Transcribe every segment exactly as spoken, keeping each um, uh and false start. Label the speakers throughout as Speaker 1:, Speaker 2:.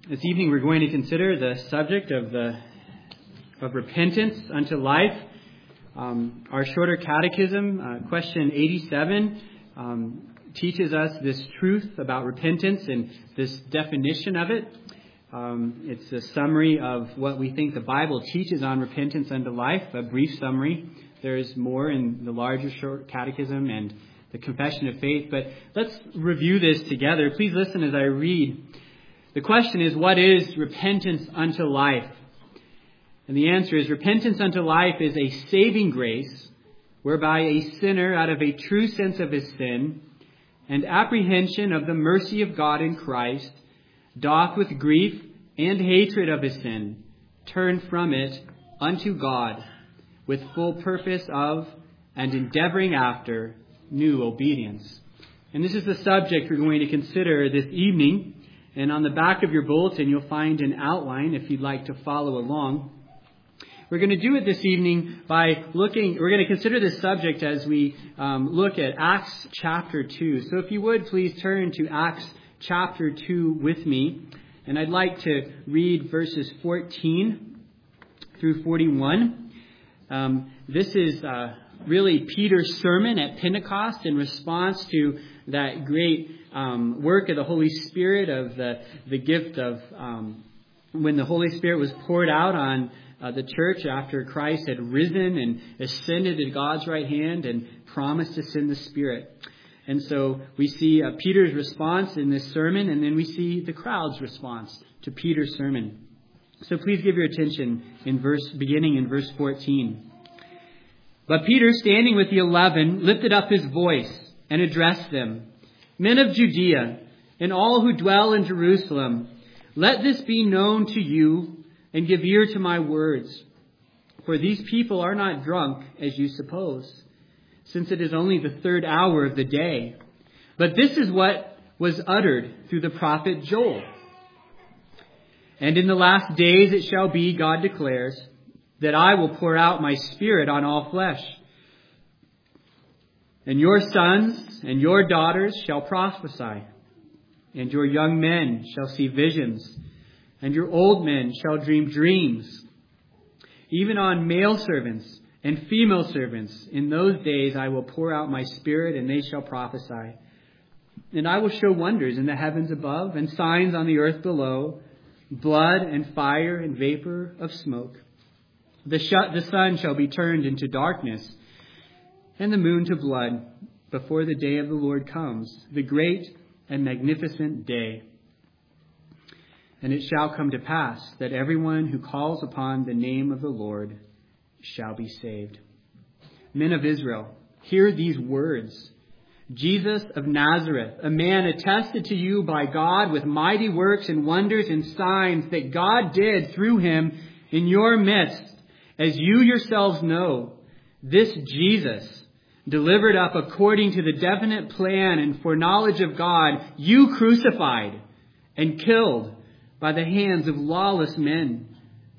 Speaker 1: This evening we're going to consider the subject of the of repentance unto life. Um, our shorter catechism, uh, question eighty-seven, um, teaches us this truth about repentance and this definition of it. Um, it's a summary of what we think the Bible teaches on repentance unto life, a brief summary. There's more in the larger short catechism and the Confession of Faith, but let's review this together. Please listen as I read. The question is, what is repentance unto life? And the answer is, repentance unto life is a saving grace whereby a sinner, out of a true sense of his sin and apprehension of the mercy of God in Christ, doth with grief and hatred of his sin turn from it unto God with full purpose of and endeavoring after new obedience. And this is the subject we're going to consider this evening. And on the back of your bulletin, you'll find an outline if you'd like to follow along. We're going to do it this evening by looking, we're going to consider this subject as we um, look at Acts chapter two. So if you would, please turn to Acts chapter two with me. And I'd like to read verses fourteen through forty-one. Um, this is uh, really Peter's sermon at Pentecost in response to that great um, work of the Holy Spirit, of the, the gift of um, when the Holy Spirit was poured out on uh, the church after Christ had risen and ascended to God's right hand and promised to send the Spirit. And so we see uh, Peter's response in this sermon, and then we see the crowd's response to Peter's sermon. So please give your attention in verse, beginning in verse fourteen. But Peter, standing with the eleven, lifted up his voice and addressed them. Men of Judea, and all who dwell in Jerusalem, let this be known to you, and give ear to my words. For these people are not drunk, as you suppose, since it is only the third hour of the day. But this is what was uttered through the prophet Joel. And in the last days it shall be, God declares, that I will pour out my Spirit on all flesh. And your sons and your daughters shall prophesy, and your young men shall see visions, and your old men shall dream dreams. Even on male servants and female servants, in those days I will pour out my Spirit, and they shall prophesy. And I will show wonders in the heavens above, and signs on the earth below, blood and fire and vapor of smoke. The, sh- the sun shall be turned into darkness, and the moon to blood, before the day of the Lord comes, the great and magnificent day. And it shall come to pass that everyone who calls upon the name of the Lord shall be saved. Men of Israel, hear these words. Jesus of Nazareth, a man attested to you by God with mighty works and wonders and signs that God did through him in your midst, as you yourselves know, this Jesus, delivered up according to the definite plan and foreknowledge of God, you crucified and killed by the hands of lawless men.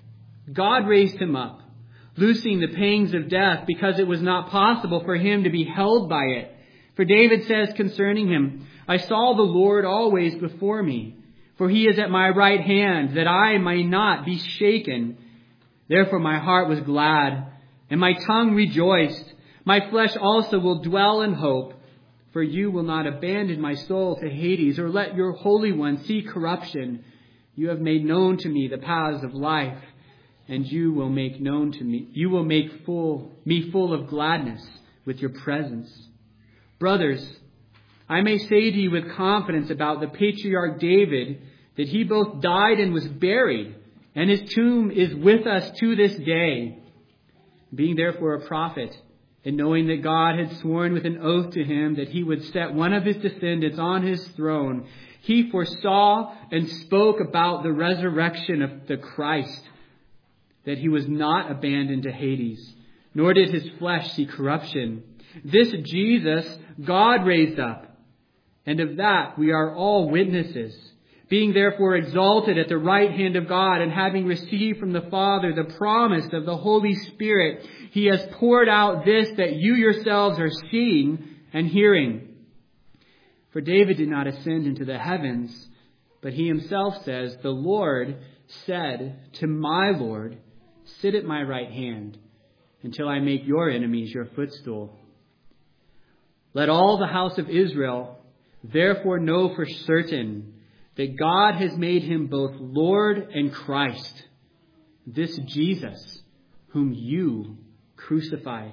Speaker 1: God raised him up, loosing the pangs of death, because it was not possible for him to be held by it. For David says concerning him, I saw the Lord always before me, for he is at my right hand, that I may not be shaken. Therefore my heart was glad, and my tongue rejoiced. My flesh also will dwell in hope, for you will not abandon my soul to Hades, or let your Holy One see corruption. You have made known to me the paths of life, and you will make known to me, you will make full me full of gladness with your presence. Brothers, I may say to you with confidence about the patriarch David, that he both died and was buried, and his tomb is with us to this day. Being therefore a prophet, and knowing that God had sworn with an oath to him that he would set one of his descendants on his throne, he foresaw and spoke about the resurrection of the Christ, that he was not abandoned to Hades, nor did his flesh see corruption. This Jesus God raised up, and of that we are all witnesses. Being therefore exalted at the right hand of God, and having received from the Father the promise of the Holy Spirit, he has poured out this that you yourselves are seeing and hearing. For David did not ascend into the heavens, But he himself says, the Lord said to my Lord, sit at my right hand until I make your enemies your footstool. Let all the house of Israel therefore know for certain that God has made him both Lord and Christ, this Jesus whom you crucified.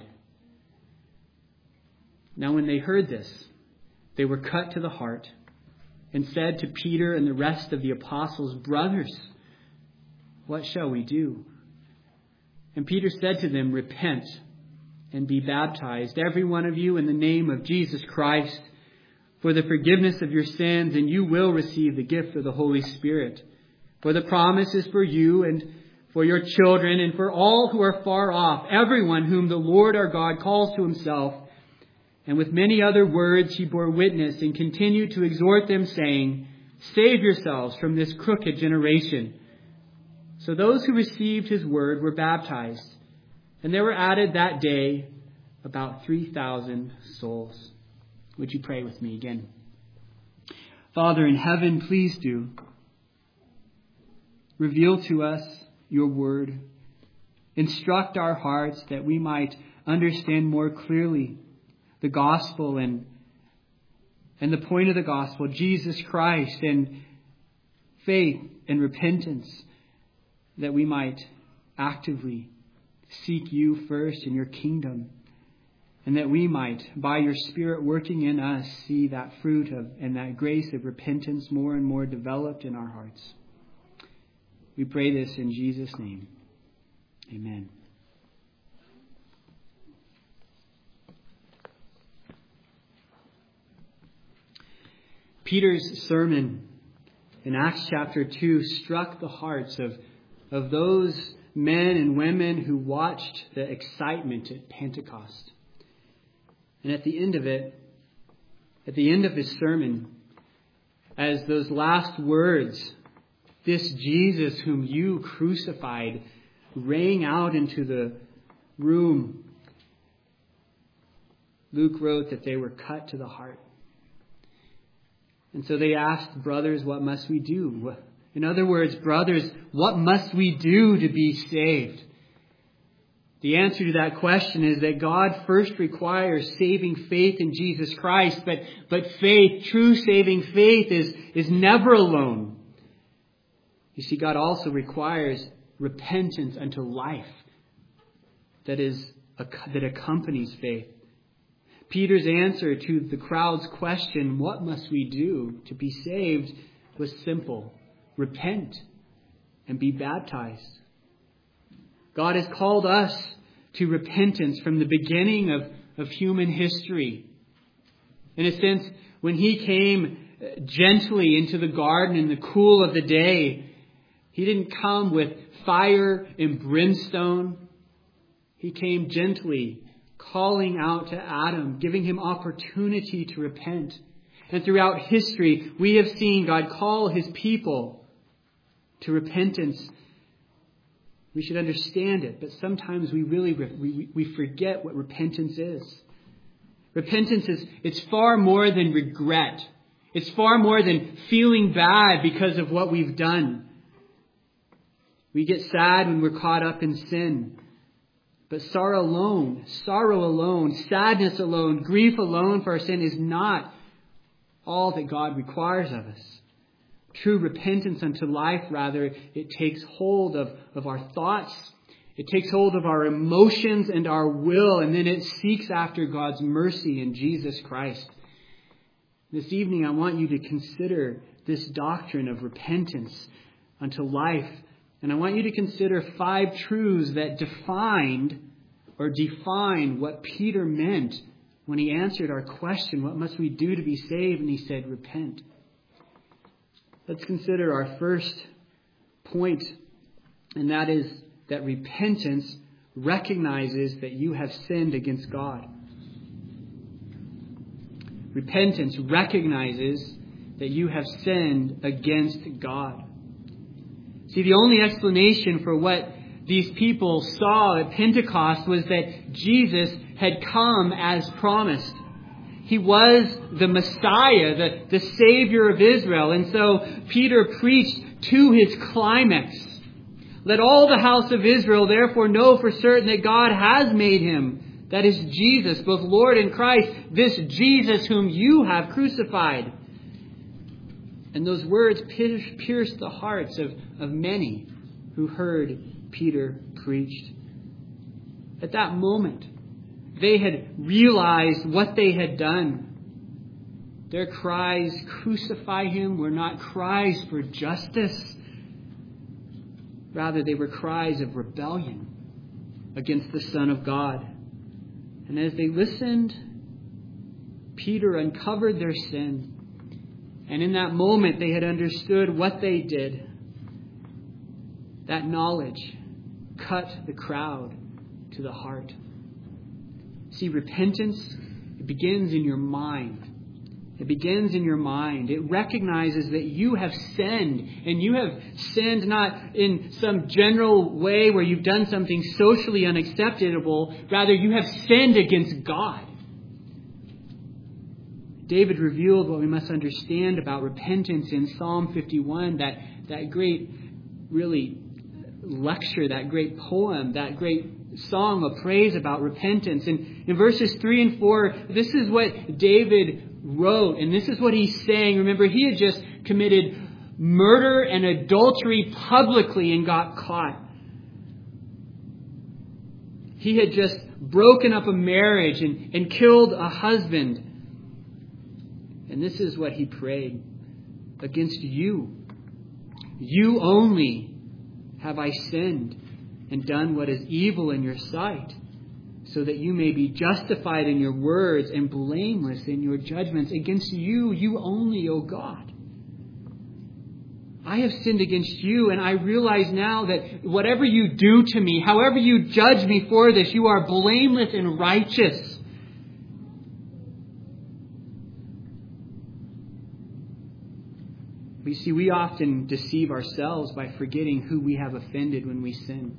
Speaker 1: Now when they heard this, they were cut to the heart and said to Peter and the rest of the apostles, brothers, what shall we do? And Peter said to them, repent and be baptized, every one of you, in the name of Jesus Christ, for the forgiveness of your sins, and you will receive the gift of the Holy Spirit. For the promise is for you and for your children and for all who are far off, everyone whom the Lord our God calls to himself. And with many other words he bore witness and continued to exhort them, saying, save yourselves from this crooked generation. So those who received his word were baptized, and there were added that day about three thousand souls. Would you pray with me again? Father in heaven, please do. Reveal to us your word. Instruct our hearts that we might understand more clearly the gospel and, and the point of the gospel, Jesus Christ, and faith and repentance, that we might actively seek you first in your kingdom, and that we might, by your Spirit working in us, see that fruit of and that grace of repentance more and more developed in our hearts. We pray this in Jesus' name. Amen. Peter's sermon in Acts chapter two struck the hearts of, of those men and women who watched the excitement at Pentecost. And at the end of it, at the end of his sermon, as those last words, this Jesus whom you crucified, rang out into the room, Luke wrote that they were cut to the heart. And so they asked, brothers, what must we do? In other words, brothers, what must we do to be saved? The answer to that question is that God first requires saving faith in Jesus Christ, but, but faith, true saving faith, is, is never alone. You see, God also requires repentance unto life that is that accompanies faith. Peter's answer to the crowd's question, what must we do to be saved, was simple. Repent and be baptized. God has called us to repentance from the beginning of, of human history. In a sense, when he came gently into the garden in the cool of the day, he didn't come with fire and brimstone. He came gently, calling out to Adam, giving him opportunity to repent. And throughout history, we have seen God call his people to repentance. We should understand it, but sometimes we really we, we forget what repentance is. Repentance is it's far more than regret. It's far more than feeling bad because of what we've done. We get sad when we're caught up in sin. But sorrow alone, sorrow alone, sadness alone, grief alone for our sin is not all that God requires of us. True repentance unto life, rather, it takes hold of, of our thoughts. It takes hold of our emotions and our will, and then it seeks after God's mercy in Jesus Christ. This evening, I want you to consider this doctrine of repentance unto life. And I want you to consider five truths that defined or define what Peter meant when he answered our question, what must we do to be saved? And he said, repent. Let's consider our first point, and that is that repentance recognizes that you have sinned against God. Repentance recognizes that you have sinned against God. See, the only explanation for what these people saw at Pentecost was that Jesus had come as promised. He was the Messiah, the, the Savior of Israel. And so Peter preached to his climax. Let all the house of Israel therefore know for certain that God has made him, that is Jesus, both Lord and Christ, this Jesus whom you have crucified. And those words pierced the hearts of, of many who heard Peter preached. At that moment, they had realized what they had done. Their cries, crucify him, were not cries for justice. Rather, they were cries of rebellion against the Son of God. And as they listened, Peter uncovered their sin. And in that moment, they had understood what they did. That knowledge cut the crowd to the heart. See, repentance, it begins in your mind. It begins in your mind. It recognizes that you have sinned. And you have sinned not in some general way where you've done something socially unacceptable. Rather, you have sinned against God. David revealed what we must understand about repentance in Psalm fifty-one, that, that great, really, lecture, that great poem, that great song of praise about repentance. And in verses three and four, this is what David wrote, and this is what he's saying. Remember, he had just committed murder and adultery publicly and got caught. He had just broken up a marriage and, and killed a husband. And this is what he prayed: against you, you only have I sinned and done what is evil in your sight, so that you may be justified in your words and blameless in your judgments. Against you, you only, O God. I have sinned against you, and I realize now that whatever you do to me, however you judge me for this, you are blameless and righteous. You see, we often deceive ourselves by forgetting who we have offended when we sin.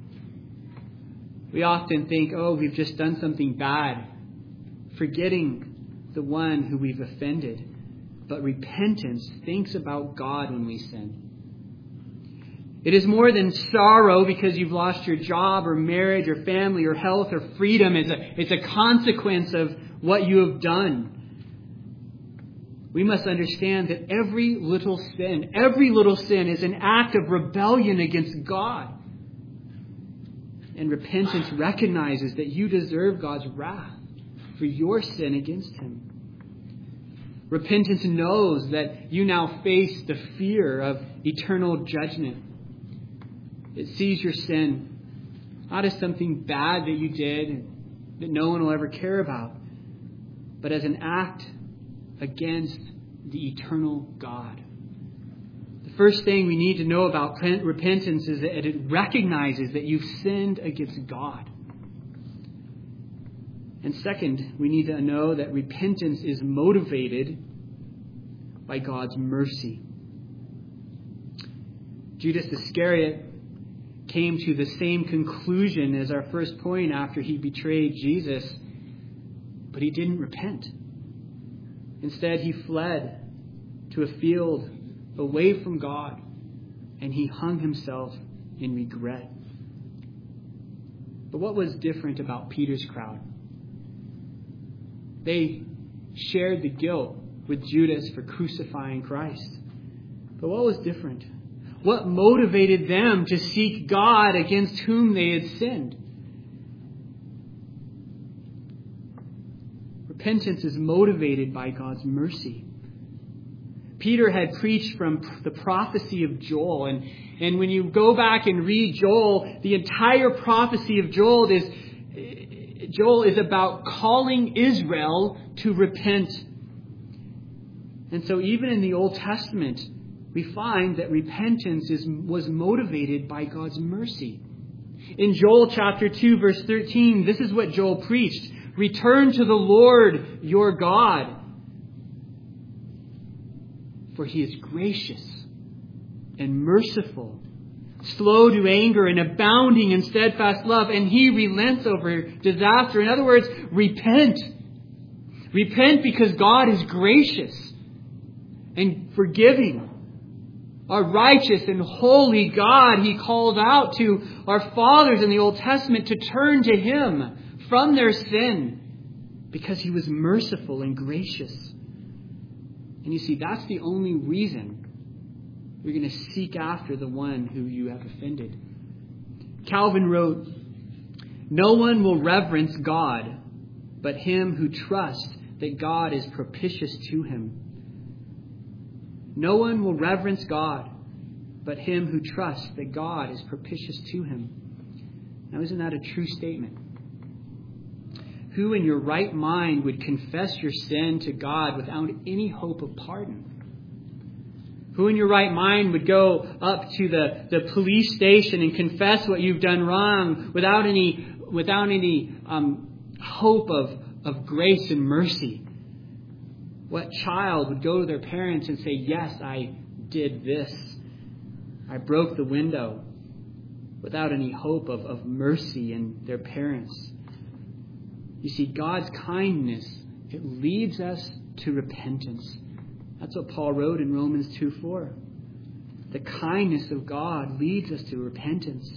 Speaker 1: We often think, oh, we've just done something bad, forgetting the one who we've offended. But repentance thinks about God when we sin. It is more than sorrow because you've lost your job or marriage or family or health or freedom. It's a, it's a consequence of what you have done. We must understand that every little sin, every little sin is an act of rebellion against God. And repentance recognizes that you deserve God's wrath for your sin against Him. Repentance knows that you now face the fear of eternal judgment. It sees your sin not as something bad that you did that no one will ever care about, but as an act against the eternal God. The first thing we need to know about repentance is that it recognizes that you've sinned against God. And second, we need to know that repentance is motivated by God's mercy. Judas Iscariot came to the same conclusion as our first point after he betrayed Jesus, but he didn't repent. Instead, he fled to a field away from God, and he hung himself in regret. But what was different about Peter's crowd? They shared the guilt with Judas for crucifying Christ. But what was different? What motivated them to seek God against whom they had sinned? Repentance is motivated by God's mercy. Peter had preached from the prophecy of Joel. And, and when you go back and read Joel, the entire prophecy of Joel is, Joel is about calling Israel to repent. And so even in the Old Testament, we find that repentance is, was motivated by God's mercy. In Joel chapter two, verse thirteen, this is what Joel preached. Return to the Lord your God, for He is gracious and merciful, slow to anger and abounding in steadfast love, and He relents over disaster. In other words, repent. Repent because God is gracious and forgiving. Our righteous and holy God, He called out to our fathers in the Old Testament to turn to Him from their sin because He was merciful and gracious. And you see, that's the only reason you're going to seek after the one who you have offended. Calvin wrote, "No one will reverence God but him who trusts that God is propitious to him. No one will reverence God but him who trusts that God is propitious to him." Now, isn't that a true statement? Who in your right mind would confess your sin to God without any hope of pardon? Who in your right mind would go up to the, the police station and confess what you've done wrong without any without any um, hope of, of grace and mercy? What child would go to their parents and say, "Yes, I did this. I broke the window," without any hope of, of mercy in their parents? You see, God's kindness, it leads us to repentance. That's what Paul wrote in Romans two four. The kindness of God leads us to repentance.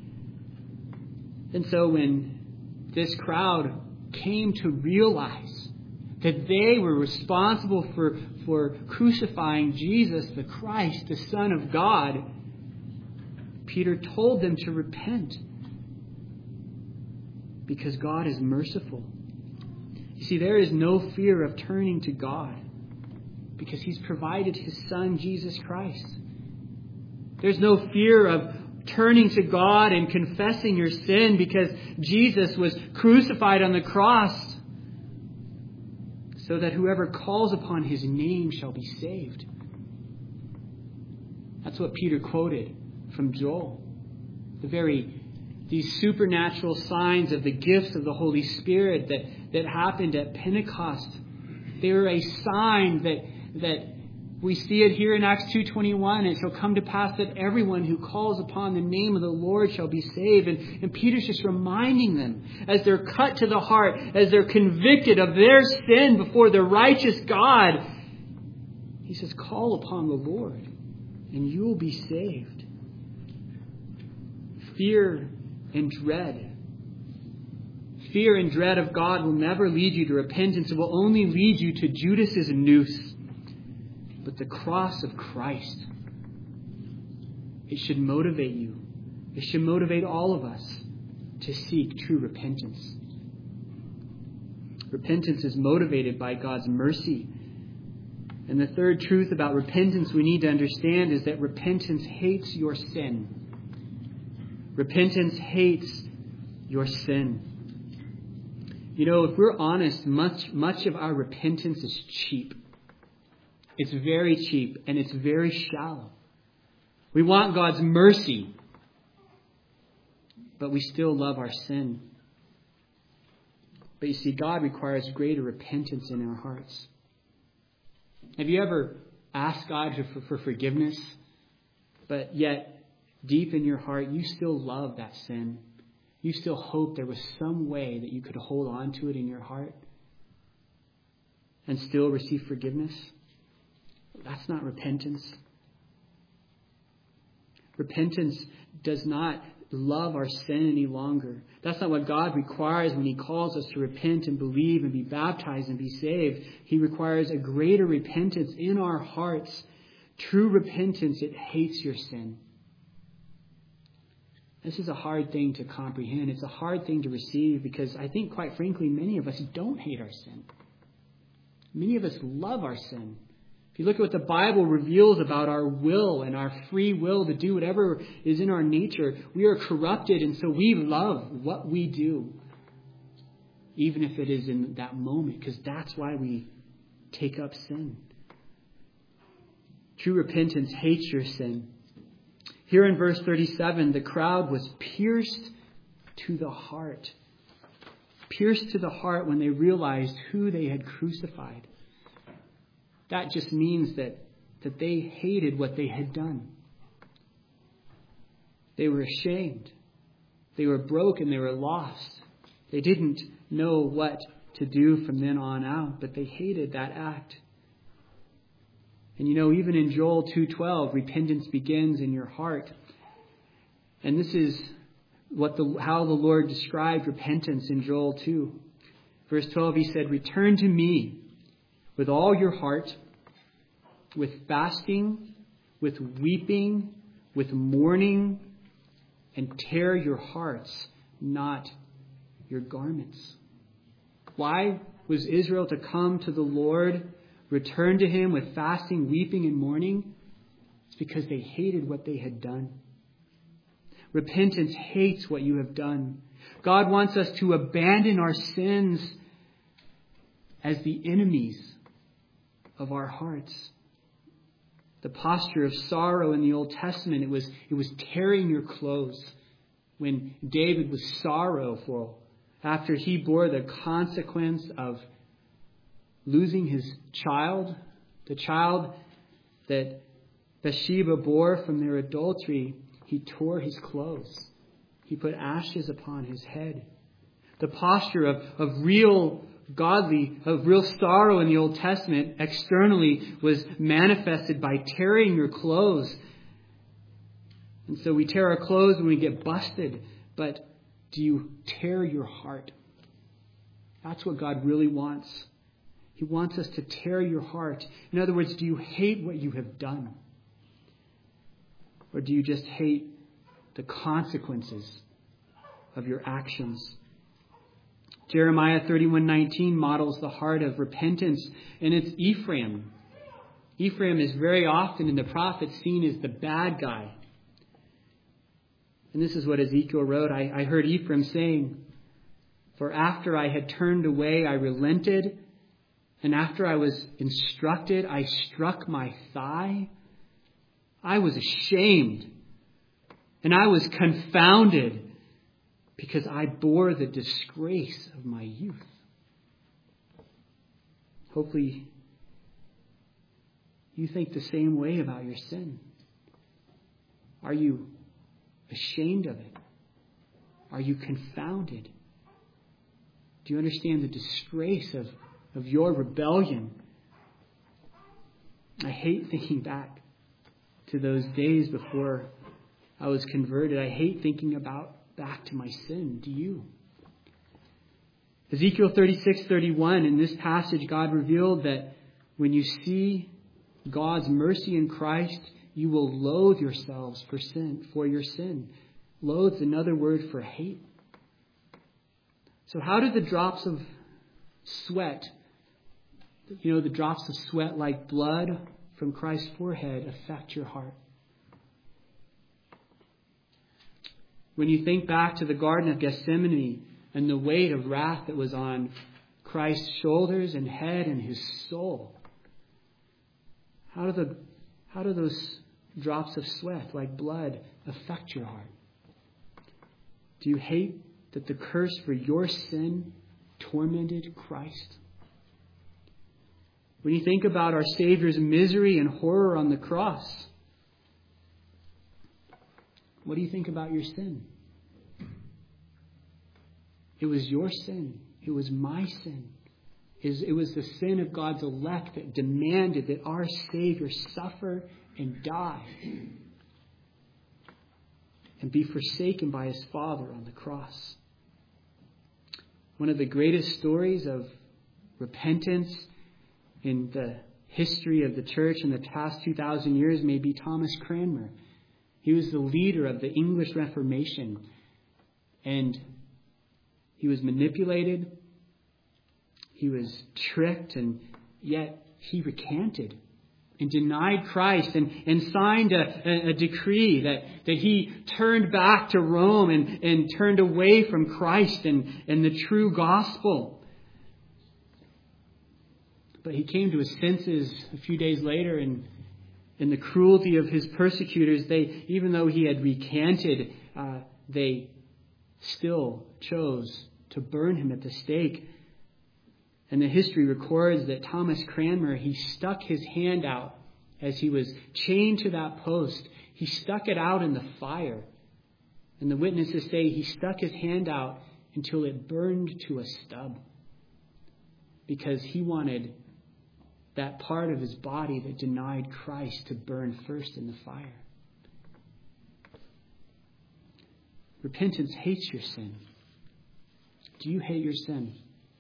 Speaker 1: And so when this crowd came to realize that they were responsible for, for crucifying Jesus, the Christ, the Son of God, Peter told them to repent because God is merciful. You see, there is no fear of turning to God because He's provided His Son, Jesus Christ. There's no fear of turning to God and confessing your sin because Jesus was crucified on the cross so that whoever calls upon His name shall be saved. That's what Peter quoted from Joel. The very These supernatural signs of the gifts of the Holy Spirit that, that happened at Pentecost. They were a sign that, that we see it here in Acts two twenty-one. It shall come to pass that everyone who calls upon the name of the Lord shall be saved. And, and Peter's just reminding them as they're cut to the heart, as they're convicted of their sin before the righteous God. He says, call upon the Lord and you will be saved. Fear and dread. Fear and dread of God will never lead you to repentance. It will only lead you to Judas's noose. But the cross of Christ, it should motivate you. It should motivate all of us to seek true repentance. Repentance is motivated by God's mercy. And the third truth about repentance we need to understand is that repentance hates your sin. Repentance hates your sin. You know, if we're honest, much much of our repentance is cheap. It's very cheap and it's very shallow. We want God's mercy, but we still love our sin. But you see, God requires greater repentance in our hearts. Have you ever asked God for, for forgiveness, but yet deep in your heart, you still love that sin? You still hope there was some way that you could hold on to it in your heart and still receive forgiveness? That's not repentance. Repentance does not love our sin any longer. That's not what God requires when He calls us to repent and believe and be baptized and be saved. He requires a greater repentance in our hearts. True repentance, it hates your sin. This is a hard thing to comprehend. It's a hard thing to receive because I think, quite frankly, many of us don't hate our sin. Many of us love our sin. If you look at what the Bible reveals about our will and our free will to do whatever is in our nature, we are corrupted, and so we love what we do, even if it is in that moment, because that's why we take up sin. True repentance hates your sin. Here in verse thirty-seven, the crowd was pierced to the heart. Pierced to the heart when they realized who they had crucified. That just means that, that they hated what they had done. They were ashamed. They were broken. They were lost. They didn't know what to do from then on out, but they hated that act. And you know, even in Joel two twelve, repentance begins in your heart. And this is what the how the Lord described repentance in Joel two. Verse twelve, he said, "Return to me with all your heart, with fasting, with weeping, with mourning, and tear your hearts, not your garments." Why was Israel to come to the Lord, return to him with fasting, weeping, and mourning? It's because they hated what they had done. Repentance hates what you have done. God wants us to abandon our sins as the enemies of our hearts. The posture of sorrow in the Old Testament, it was, it was tearing your clothes. When David was sorrowful after he bore the consequence of losing his child, the child that Bathsheba bore from their adultery, he tore his clothes. He put ashes upon his head. The posture of, of real godly, of real sorrow in the Old Testament externally was manifested by tearing your clothes. And so we tear our clothes when we get busted. But do you tear your heart? That's what God really wants. He wants us to tear your heart. In other words, do you hate what you have done? Or do you just hate the consequences of your actions? Jeremiah thirty-one nineteen models the heart of repentance, and it's Ephraim. Ephraim is very often in the prophets seen as the bad guy. And this is what Ezekiel wrote. I, I heard Ephraim saying, "For after I had turned away, I relented, and after I was instructed, I struck my thigh. I was ashamed, and I was confounded, because I bore the disgrace of my youth." Hopefully, you think the same way about your sin. Are you ashamed of it? Are you confounded? Do you understand the disgrace of, of your rebellion? I hate thinking back to those days before I was converted. I hate thinking about back to my sin. Do you? Ezekiel thirty-six thirty-one, in this passage, God revealed that when you see God's mercy in Christ, you will loathe yourselves for sin, for your sin. Loathe is another word for hate. So how do the drops of sweat, you know, the drops of sweat like blood from Christ's forehead, affect your heart? When you think back to the Garden of Gethsemane and the weight of wrath that was on Christ's shoulders and head and his soul, how do the how do those drops of sweat like blood affect your heart? Do you hate that the curse for your sin tormented Christ? When you think about our Savior's misery and horror on the cross, what do you think about your sin? It was your sin. It was my sin. It was the sin of God's elect that demanded that our Savior suffer and die and be forsaken by his Father on the cross. One of the greatest stories of repentance in the history of the church in the past two thousand years may be Thomas Cranmer. He was the leader of the English Reformation, and he was manipulated, he was tricked, and yet he recanted and denied Christ and, and signed a, a, a decree that, that he turned back to Rome and, and turned away from Christ and, and the true gospel. But he came to his senses a few days later, and in the cruelty of his persecutors, they, even though he had recanted, uh, they still chose to burn him at the stake. And the history records that Thomas Cranmer, he stuck his hand out as he was chained to that post. He stuck it out in the fire. And the witnesses say he stuck his hand out until it burned to a stub. because he wanted that part of his body that denied Christ to burn first in the fire. Repentance hates your sin. Do you hate your sin?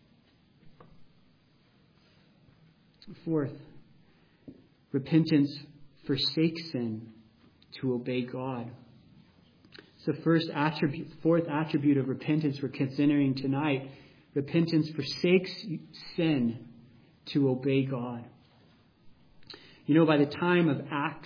Speaker 1: Fourth, repentance forsakes sin to obey God. It's the first attribute, fourth attribute of repentance we're considering tonight. Repentance forsakes sin to obey God. You know, by the time of Acts,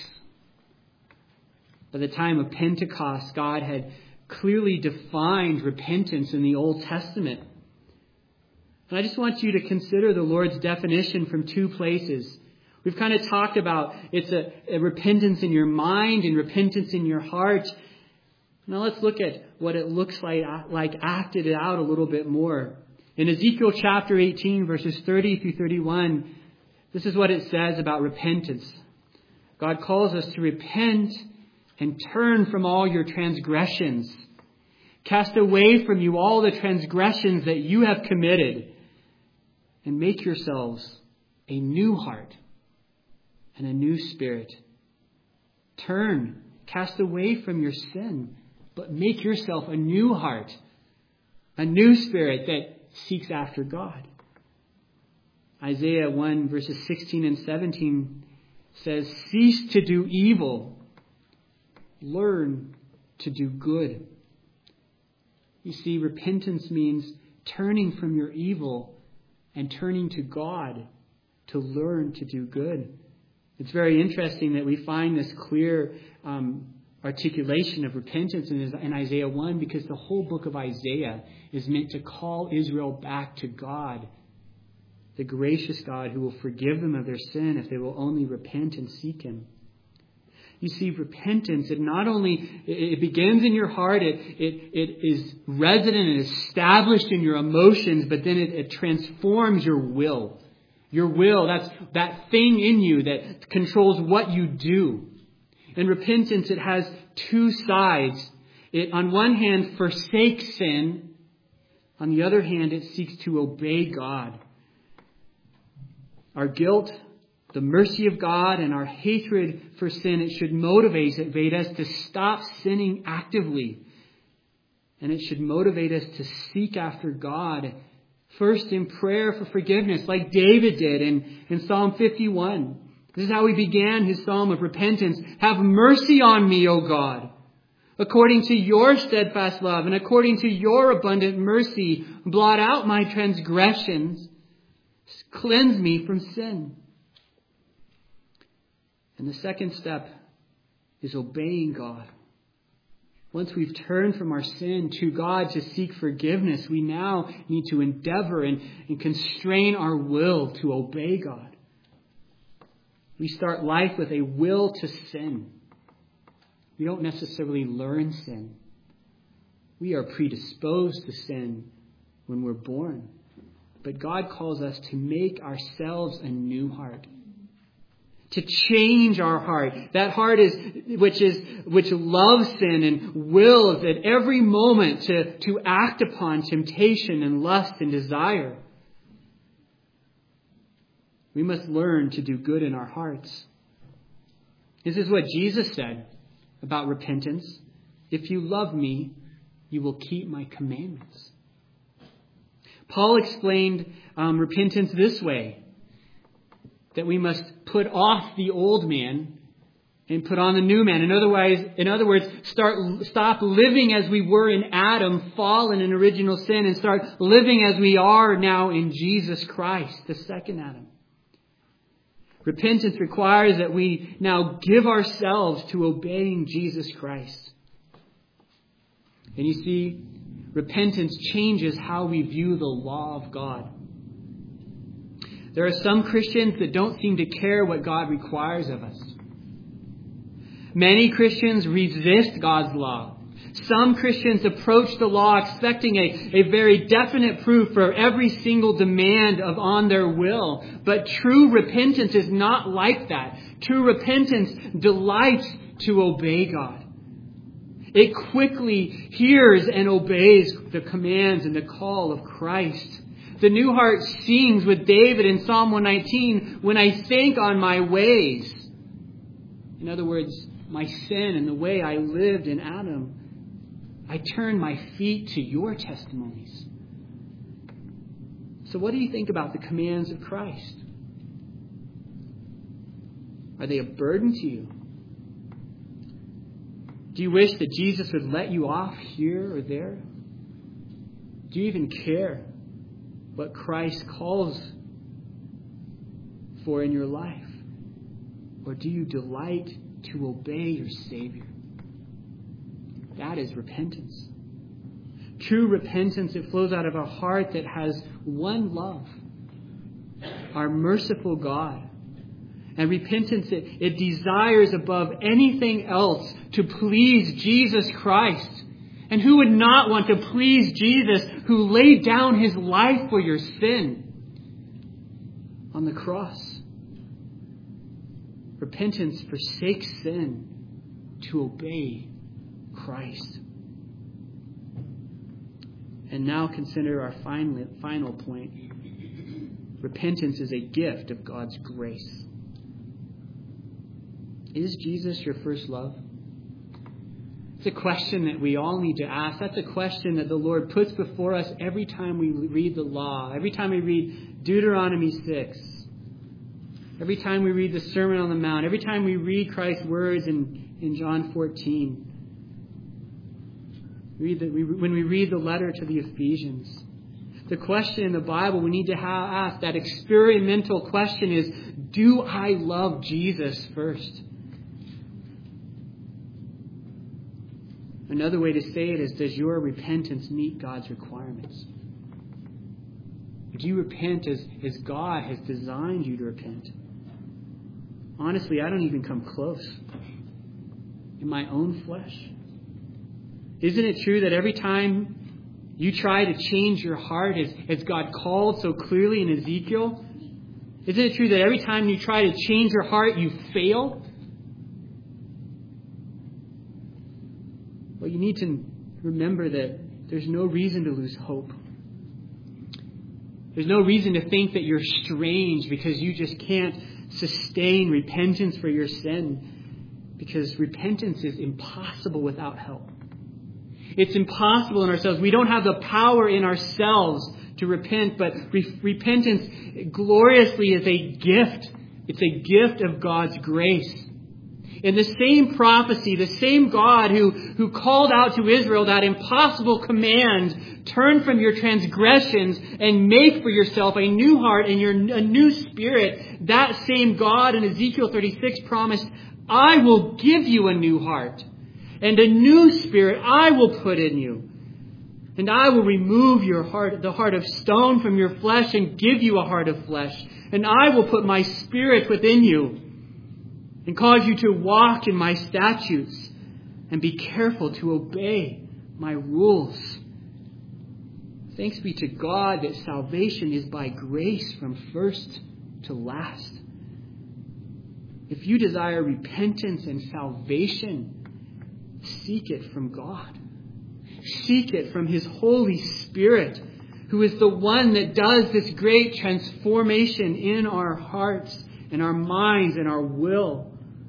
Speaker 1: by the time of Pentecost, God had clearly defined repentance in the Old Testament. And I just want you to consider the Lord's definition from two places. We've kind of talked about it's a, a repentance in your mind and repentance in your heart. Now let's look at what it looks like, like acted out a little bit more. In Ezekiel chapter eighteen, verses thirty through thirty-one, this is what it says about repentance. God calls us to repent and turn from all your transgressions. Cast away from you all the transgressions that you have committed, and make yourselves a new heart and a new spirit. Turn, cast away from your sin, but make yourself a new heart, a new spirit that seeks after God. Isaiah one verses sixteen and seventeen says, cease to do evil, learn to do good. You see, repentance means turning from your evil and turning to God to learn to do good. It's very interesting that we find this clear um, articulation of repentance in, in Isaiah one, because the whole book of Isaiah is meant to call Israel back to God, the gracious God who will forgive them of their sin if they will only repent and seek Him. You see, repentance, it not only, it begins in your heart, it, it, it is resident and established in your emotions, but then it, it transforms your will. Your will, that's that thing in you that controls what you do. And repentance, it has two sides. It, on one hand, forsakes sin. On the other hand, it seeks to obey God. Our guilt, the mercy of God, and our hatred for sin, it should motivate us to stop sinning actively. And it should motivate us to seek after God, first in prayer for forgiveness, like David did in, in Psalm fifty-one. This is how he began his psalm of repentance. Have mercy on me, O God, according to your steadfast love and according to your abundant mercy. Blot out my transgressions. Cleanse me from sin. And the second step is obeying God. Once we've turned from our sin to God to seek forgiveness, we now need to endeavor and, and constrain our will to obey God. We start life with a will to sin. We don't necessarily learn sin. We are predisposed to sin when we're born. But God calls us to make ourselves a new heart. To change our heart. That heart is which is which loves sin and wills at every moment to, to act upon temptation and lust and desire. We must learn to do good in our hearts. This is what Jesus said about repentance. If you love me, you will keep my commandments. Paul explained um, repentance this way. That we must put off the old man and put on the new man. In other words, in other words, start stop living as we were in Adam, fallen in original sin, and start living as we are now in Jesus Christ, the second Adam. Repentance requires that we now give ourselves to obeying Jesus Christ. And you see, repentance changes how we view the law of God. There are some Christians that don't seem to care what God requires of us. Many Christians resist God's law. Some Christians approach the law expecting a, a very definite proof for every single demand of on their will. But true repentance is not like that. True repentance delights to obey God. It quickly hears and obeys the commands and the call of Christ. The new heart sings with David in Psalm one nineteen, when I think on my ways. In other words, my sin and the way I lived in Adam, I turn my feet to your testimonies. So what do you think about the commands of Christ? Are they a burden to you? Do you wish that Jesus would let you off here or there? Do you even care what Christ calls for in your life? Or do you delight to obey your Savior? That is repentance. True repentance, it flows out of a heart that has one love, our merciful God. And repentance, it, it desires above anything else to please Jesus Christ. And who would not want to please Jesus, who laid down his life for your sin on the cross? Repentance forsakes sin to obey Christ. And now consider our final, final point. Repentance is a gift of God's grace. Is Jesus your first love? It's a question that we all need to ask. That's a question that the Lord puts before us every time we read the law, every time we read Deuteronomy six, every time we read the Sermon on the Mount, every time we read Christ's words in, in John fourteen. Read the, we, when we read the letter to the Ephesians. The question in the Bible we need to ha- ask, that experimental question is, do I love Jesus first? Another way to say it is, does your repentance meet God's requirements? Do you repent as, as God has designed you to repent? Honestly, I don't even come close in my own flesh. Isn't it true that every time you try to change your heart, as, as God called so clearly in Ezekiel, isn't it true that every time you try to change your heart, you fail? Well, you need to remember that there's no reason to lose hope. There's no reason to think that you're strange because you just can't sustain repentance for your sin, because repentance is impossible without help. It's impossible in ourselves. We don't have the power in ourselves to repent, but re- repentance gloriously is a gift. It's a gift of God's grace. In the same prophecy, the same God who, who called out to Israel that impossible command, turn from your transgressions and make for yourself a new heart and your, a new spirit, that same God in Ezekiel thirty-six promised, I will give you a new heart. And a new spirit I will put in you. And I will remove your heart, the heart of stone from your flesh, and give you a heart of flesh. And I will put my spirit within you and cause you to walk in my statutes and be careful to obey my rules. Thanks be to God that salvation is by grace from first to last. If you desire repentance and salvation, seek it from God. Seek it from His Holy Spirit, who is the one that does this great transformation in our hearts and our minds and our will.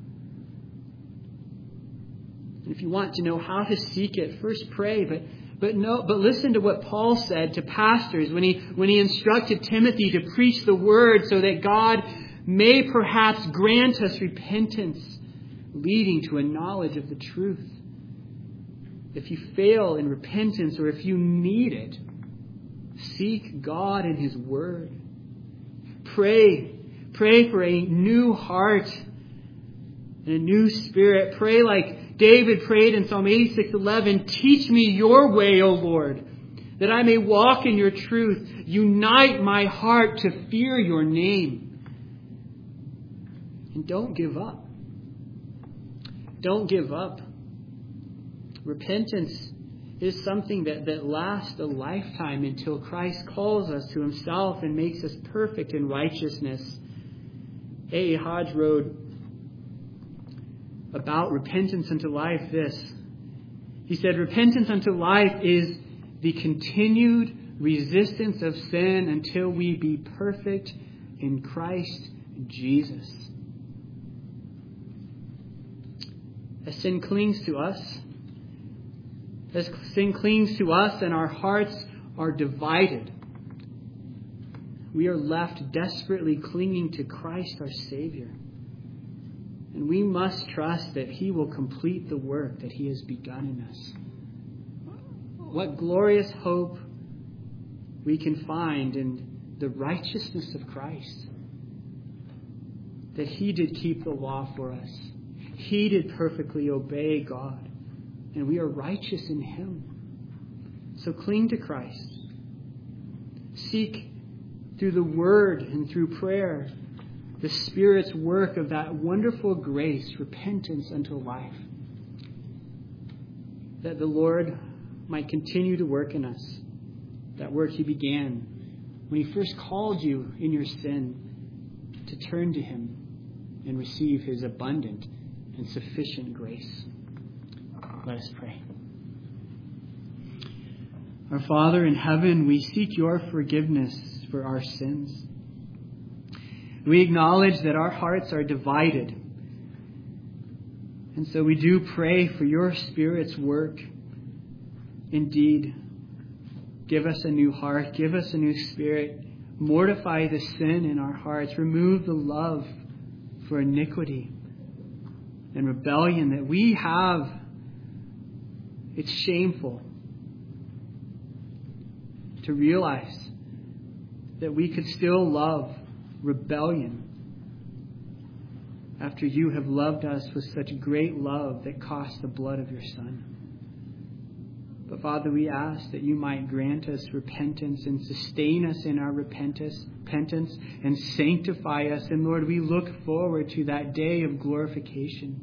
Speaker 1: And if you want to know how to seek it, first pray, but but no, but listen to what Paul said to pastors when he when he instructed Timothy to preach the word so that God may perhaps grant us repentance, leading to a knowledge of the truth. If you fail in repentance, or if you need it, seek God in His Word. Pray. Pray for a new heart and a new spirit. Pray like David prayed in Psalm eighty-six eleven, teach me your way, O Lord, that I may walk in your truth. Unite my heart to fear your name. And don't give up. Don't give up. Repentance is something that, that lasts a lifetime until Christ calls us to Himself and makes us perfect in righteousness. A A. Hodge wrote about repentance unto life this. He said, repentance unto life is the continued resistance of sin until we be perfect in Christ Jesus. As sin clings to us, as sin clings to us and our hearts are divided, we are left desperately clinging to Christ our Savior. And we must trust that He will complete the work that He has begun in us. What glorious hope we can find in the righteousness of Christ. That He did keep the law for us. He did perfectly obey God. And we are righteous in Him. So cling to Christ. Seek through the Word and through prayer the Spirit's work of that wonderful grace, repentance unto life. That the Lord might continue to work in us. That work He began when He first called you in your sin to turn to Him and receive His abundant and sufficient grace. Let us pray. Our Father in heaven, we seek your forgiveness for our sins. We acknowledge that our hearts are divided. And so we do pray for your Spirit's work. Indeed, give us a new heart. Give us a new spirit. Mortify the sin in our hearts. Remove the love for iniquity and rebellion that we have. It's shameful to realize that we could still love rebellion after you have loved us with such great love that cost the blood of your Son. But Father, we ask that you might grant us repentance and sustain us in our repentance, repentance and sanctify us. And Lord, we look forward to that day of glorification,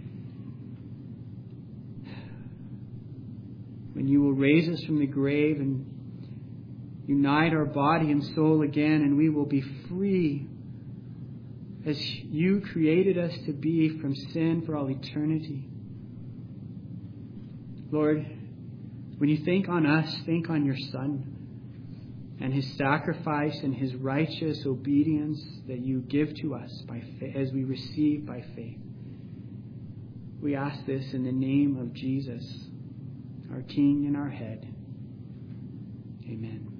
Speaker 1: when you will raise us from the grave and unite our body and soul again, and we will be free as you created us to be from sin for all eternity. Lord, when you think on us, think on your Son and His sacrifice and His righteous obedience that you give to us by fa- as we receive by faith. We ask this in the name of Jesus, our King and our Head. Amen.